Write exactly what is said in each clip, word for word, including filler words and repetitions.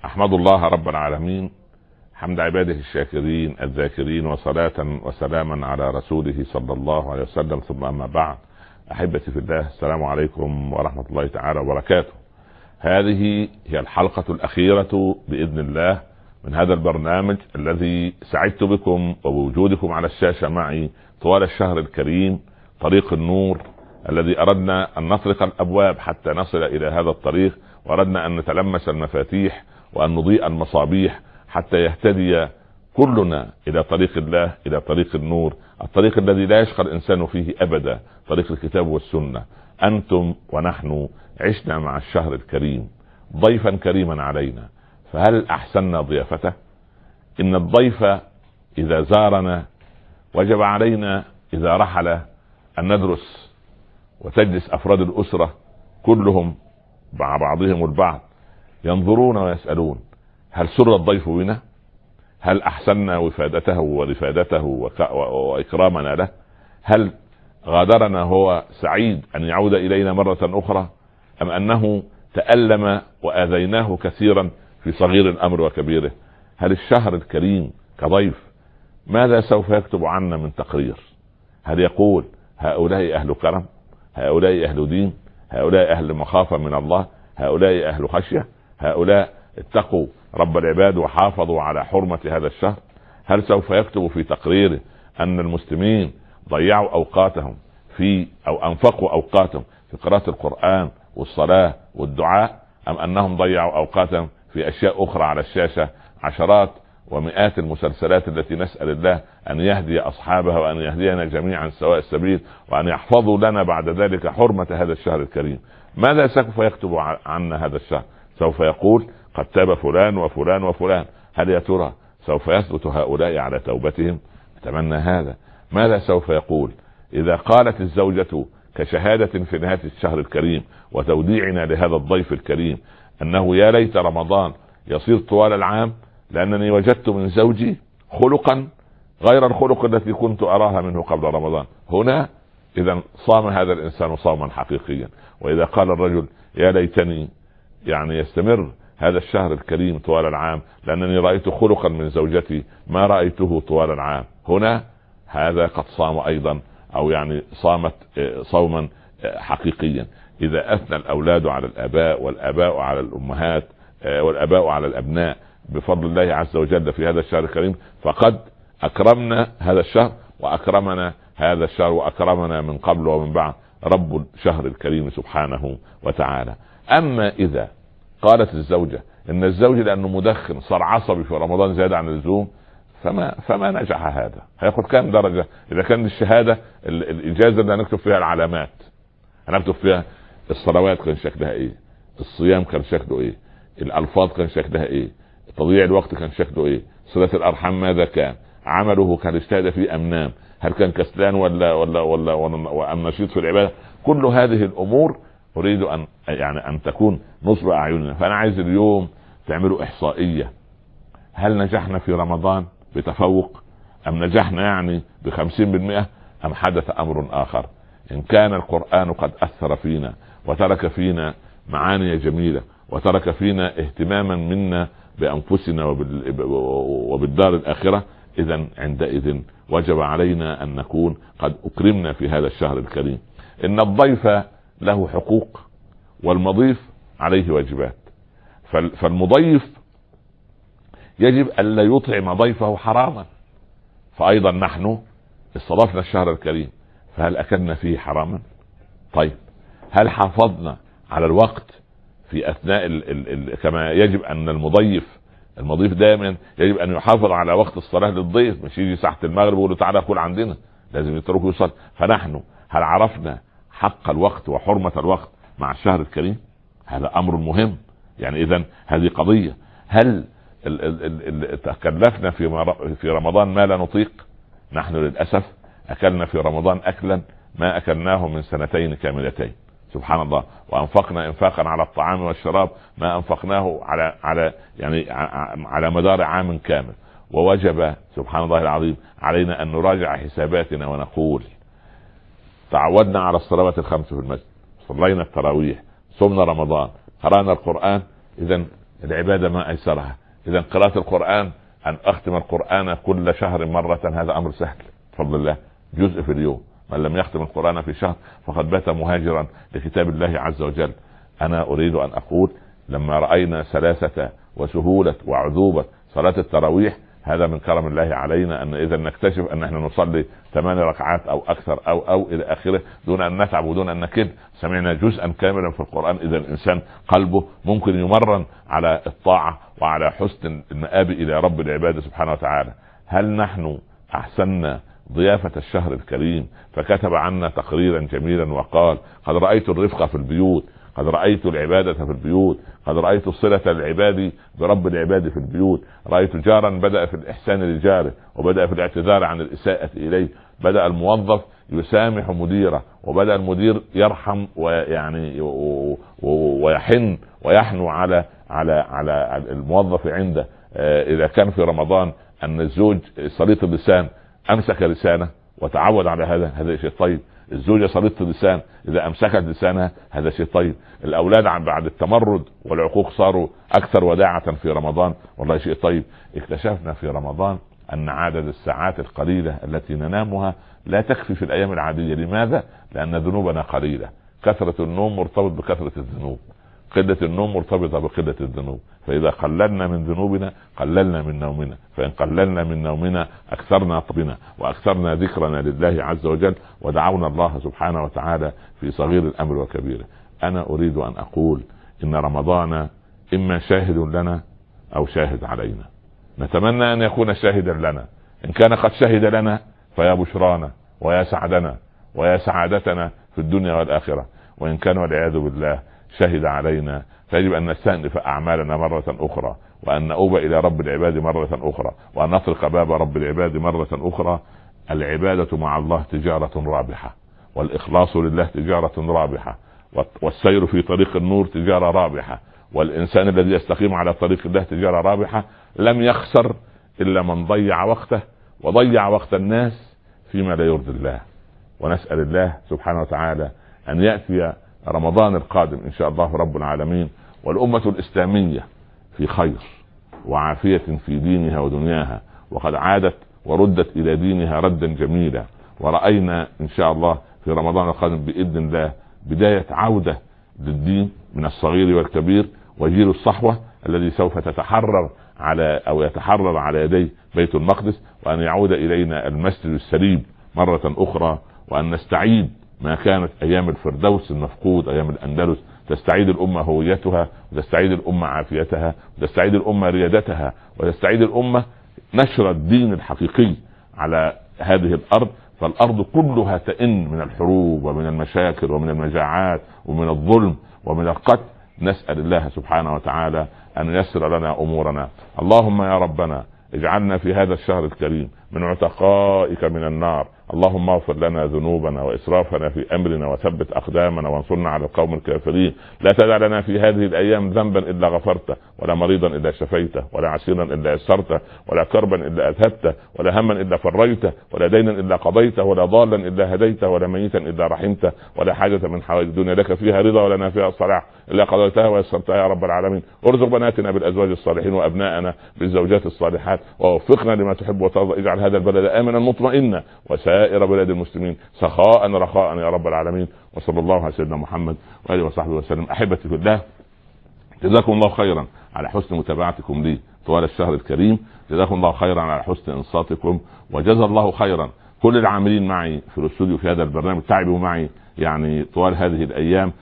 أحمد الله رب العالمين حمد عباده الشاكرين الذاكرين، وصلاة وسلاما على رسوله صلى الله عليه وسلم، ثم أما بعد. أحبتي في الله، السلام عليكم ورحمة الله تعالى وبركاته. هذه هي الحلقة الأخيرة بإذن الله من هذا البرنامج الذي سعدت بكم وبوجودكم على الشاشة معي طوال الشهر الكريم، طريق النور، الذي أردنا أن نطرق الأبواب حتى نصل إلى هذا الطريق، وأردنا أن نتلمس المفاتيح وأن نضيء المصابيح حتى يهتدي كلنا إلى طريق الله، إلى طريق النور، الطريق الذي لا يشقى الإنسان فيه أبدا، طريق الكتاب والسنة. أنتم ونحن عشنا مع الشهر الكريم ضيفا كريما علينا، فهل أحسننا ضيافته؟ إن الضيف إذا زارنا وجب علينا إذا رحل أن ندرس، وتجلس أفراد الأسرة كلهم مع بعضهم البعض ينظرون ويسألون: هل سر الضيف بنا؟ هل أحسننا وفادته ورفادته وإكرامنا له؟ هل غادرنا هو سعيد أن يعود إلينا مرة أخرى، أم أنه تألم وآذيناه كثيرا في صغير الأمر وكبيره؟ هل الشهر الكريم كضيف ماذا سوف يكتب عنا من تقرير؟ هل يقول هؤلاء أهل كرم، هؤلاء أهل دين، هؤلاء أهل مخافة من الله، هؤلاء أهل خشية، هؤلاء اتقوا رب العباد وحافظوا على حرمة هذا الشهر؟ هل سوف يكتب في تقريره أن المسلمين ضيعوا أوقاتهم في أو أنفقوا أوقاتهم في قراءة القرآن والصلاة والدعاء، أم أنهم ضيعوا أوقاتهم في أشياء أخرى على الشاشة، عشرات ومئات المسلسلات التي نسأل الله أن يهدي أصحابها وأن يهدينا جميعا سواء السبيل، وأن يحفظوا لنا بعد ذلك حرمة هذا الشهر الكريم؟ ماذا سوف يكتب عنا هذا الشهر؟ سوف يقول قد تاب فلان وفلان وفلان. هل يا ترى سوف يثبت هؤلاء على توبتهم؟ أتمنى هذا. ماذا سوف يقول إذا قالت الزوجة كشهادة في نهاية الشهر الكريم وتوديعنا لهذا الضيف الكريم أنه يا ليت رمضان يصير طوال العام، لأنني وجدت من زوجي خلقا غير الخلق التي كنت أراها منه قبل رمضان؟ هنا إذا صام هذا الإنسان صوما حقيقيا. وإذا قال الرجل يا ليتني يعني يستمر هذا الشهر الكريم طوال العام، لأنني رأيت خلقا من زوجتي ما رأيته طوال العام، هنا هذا قد صام أيضا، أو يعني صامت صوما حقيقيا. إذا أثنى الأولاد على الآباء والآباء على الأمهات والآباء على الأبناء بفضل الله عز وجل في هذا الشهر الكريم، فقد أكرمنا هذا الشهر وأكرمنا هذا الشهر وأكرمنا من قبل ومن بعد رب الشهر الكريم سبحانه وتعالى. أما إذا قالت الزوجة إن الزوج لأنه مدخن صار عصبي في رمضان زاد عن اللزوم، فما فما نجح هذا. هياخد كام درجة؟ إذا كان الشهادة الإجازة اللي هنكتب فيها العلامات، هنكتب فيها الصلوات كان شكلها إيه، الصيام كان شكله إيه، الألفاظ كان شكلها إيه، تضييع الوقت كان شكله إيه، صلة الأرحام ماذا كان، عمله كان اجتهد فيه أم نام، هل كان كسلان ولا ولا ولا وأم نشيط في العبادة؟ كل هذه الأمور أريد أن يعني أن تكون نصب أعيننا. فأنا عايز اليوم تعملوا إحصائية: هل نجحنا في رمضان بتفوق، أم نجحنا يعني بخمسين بالمئة، أم حدث أمر آخر؟ إن كان القرآن قد أثر فينا وترك فينا معاني جميلة وترك فينا اهتماما منا بأنفسنا وبالدار الآخرة، إذن عندئذ وجب علينا أن نكون قد أكرمنا في هذا الشهر الكريم. إن الضيف له حقوق والمضيف عليه واجبات، فالمضيف يجب أن لا يطعم ضيفه حراما، فأيضا نحن استضفنا الشهر الكريم، فهل أكلنا فيه حراما؟ طيب هل حافظنا على الوقت في أثناء ال ال ال كما يجب أن المضيف المضيف دائما يجب أن يحافظ على وقت الصلاة للضيف، مش يجي ساعة المغرب ويقول له تعالى كل عندنا، لازم يتركه يصلي. فنحن هل عرفنا حق الوقت وحرمة الوقت مع الشهر الكريم؟ هذا أمر مهم. يعني إذن هذه قضية. هل تكلفنا في في رمضان ما لا نطيق؟ نحن للأسف أكلنا في رمضان أكلا ما أكلناه من سنتين كاملتين، سبحان الله. وأنفقنا إنفاقا على الطعام والشراب ما أنفقناه على على يعني على مدار عام كامل. ووجب سبحان الله العظيم علينا أن نراجع حساباتنا ونقول: تعودنا على الصلوات الخمس في المسجد، صلينا التراويح، صمنا رمضان، قرأنا القرآن، إذن العبادة ما ايسرها. اذا قراءة القرآن، ان اختم القرآن كل شهر مرة، هذا امر سهل بفضل الله، جزء في اليوم. من لم يختم القرآن في شهر فقد بات مهاجرا لكتاب الله عز وجل. انا اريد ان اقول لما رأينا سلاسة وسهولة وعذوبة صلاة التراويح، هذا من كرم الله علينا، ان اذا نكتشف ان احنا نصلي ثمان ركعات او اكثر او او الى اخره دون ان نتعب ودون ان نكد، سمعنا جزءا كاملا في القرآن. اذا الانسان قلبه ممكن يمرن على الطاعة وعلى حسن المآب الى رب العباد سبحانه وتعالى. هل نحن احسننا ضيافة الشهر الكريم فكتب عنا تقريرا جميلا وقال: قد رأيت الرفقة في البيوت، قد رأيت العبادة في البيوت، قد رأيت صلة العباد برب العباد في البيوت، رأيت جارا بدأ في الإحسان لجاره وبدأ في الاعتذار عن الإساءة إليه، بدأ الموظف يسامح مديره، وبدأ المدير يرحم ويعني ويحن ويحنو على على على الموظف عنده. إذا كان في رمضان أن الزوج سليط اللسان امسك لسانه وتعود على هذا، هذا شيء طيب. الزوجة سليطة اللسان اذا امسكت لسانها، هذا شيء طيب. الاولاد عن بعد التمرد والعقوق صاروا اكثر وداعة في رمضان، والله شيء طيب. اكتشفنا في رمضان ان عدد الساعات القليلة التي ننامها لا تكفي في الايام العادية. لماذا؟ لان ذنوبنا قليلة. كثرة النوم مرتبط بكثرة الذنوب، قلة النوم مرتبطة بقلة الذنوب. فإذا قللنا من ذنوبنا قللنا من نومنا، فإن قللنا من نومنا أكثرنا طبنا وأكثرنا ذكرنا لله عز وجل، ودعونا الله سبحانه وتعالى في صغير الأمر وكبيره. أنا أريد أن أقول إن رمضان إما شاهد لنا أو شاهد علينا. نتمنى أن يكون شاهدا لنا. إن كان قد شهد لنا فيا بشرانا ويا سعدنا ويا سعادتنا في الدنيا والآخرة، وإن كان والعياذ بالله شهد علينا فيجب أن نستأنف أعمالنا مرة أخرى، وأن نؤوب إلى رب العباد مرة أخرى، وأن نطرق باب رب العباد مرة أخرى. العبادة مع الله تجارة رابحة، والإخلاص لله تجارة رابحة، والسير في طريق النور تجارة رابحة، والإنسان الذي يستقيم على طريق الله تجارة رابحة. لم يخسر إلا من ضيع وقته وضيع وقت الناس فيما لا يرضي الله. ونسأل الله سبحانه وتعالى أن يأتي رمضان القادم إن شاء الله رب العالمين والأمة الإسلامية في خير وعافية في دينها ودنياها، وقد عادت وردت إلى دينها ردا جميلا. ورأينا إن شاء الله في رمضان القادم بإذن الله بداية عودة للدين من الصغير والكبير، وجيل الصحوة الذي سوف تتحرر على أو يتحرر على يدي بيت المقدس، وأن يعود إلينا المسجد السليم مرة أخرى، وأن نستعيد ما كانت ايام الفردوس المفقود، ايام الاندلس. تستعيد الامه هويتها، وتستعيد الامه عافيتها، وتستعيد الامه ريادتها، وتستعيد الامه نشر الدين الحقيقي على هذه الارض. فالارض كلها تئن من الحروب ومن المشاكل ومن المجاعات ومن الظلم ومن القتل. نسأل الله سبحانه وتعالى ان ييسر لنا امورنا. اللهم يا ربنا اجعلنا في هذا الشهر الكريم من عتقائك من النار. اللهم اغفر لنا ذنوبنا واسرافنا في امرنا، وثبت اقدامنا وانصرنا على القوم الكافرين. لا تدع لنا في هذه الايام ذنبا الا غفرته، ولا مريضا الا شفيته، ولا عسيرا الا يسرته، ولا كربا الا اذهبته، ولا هما الا فريته، ولا دينا الا قضيته، ولا ضالا الا هديته، ولا ميتا الا رحمته، ولا حاجة من حوائج الدنيا لك فيها رضا ولنا فيها صلاح الا قضيتها ويسرتها يا رب العالمين. ارزق بناتنا بالازواج الصالحين وابنائنا بالزوجات الصالحات، ووفقنا لما تحب وترضى. اجعل هذا البلد امنا مطمئنا، وسائر بلاد المسلمين سخاء رخاء يا رب العالمين. وصلى الله على سيدنا محمد واله وصحبه وسلم. احبتي في الله، جزاكم الله خيرا على حسن متابعتكم لي طوال الشهر الكريم. جزاكم الله خيرا على حسن انصاتكم، وجزا الله خيرا كل العاملين معي في الاستوديو في هذا البرنامج، تعبوا معي يعني طوال هذه الايام،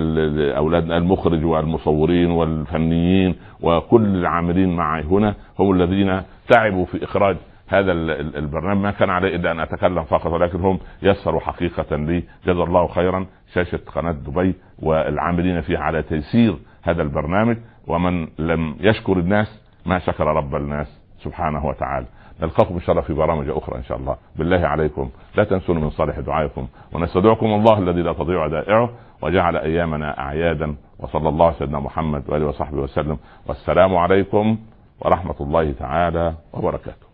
اولادنا المخرج والمصورين والفنيين وكل العاملين معي هنا هم الذين تعبوا في اخراج هذا البرنامج. ما كان علي الا ان اتكلم فقط، ولكن هم يسروا حقيقة لي. جزا الله خيرا شاشة قناة دبي والعاملين فيها على تيسير هذا البرنامج. ومن لم يشكر الناس ما شكر رب الناس سبحانه وتعالى. نلقاكم ان شاء الله في برامج اخرى ان شاء الله. بالله عليكم لا تنسون من صالح دعائكم، ونستودعكم الله الذي لا تضيع ودائعه، وجعل ايامنا اعيادا. وصلى الله على سيدنا محمد واله وصحبه وسلم. والسلام عليكم ورحمة الله تعالى وبركاته.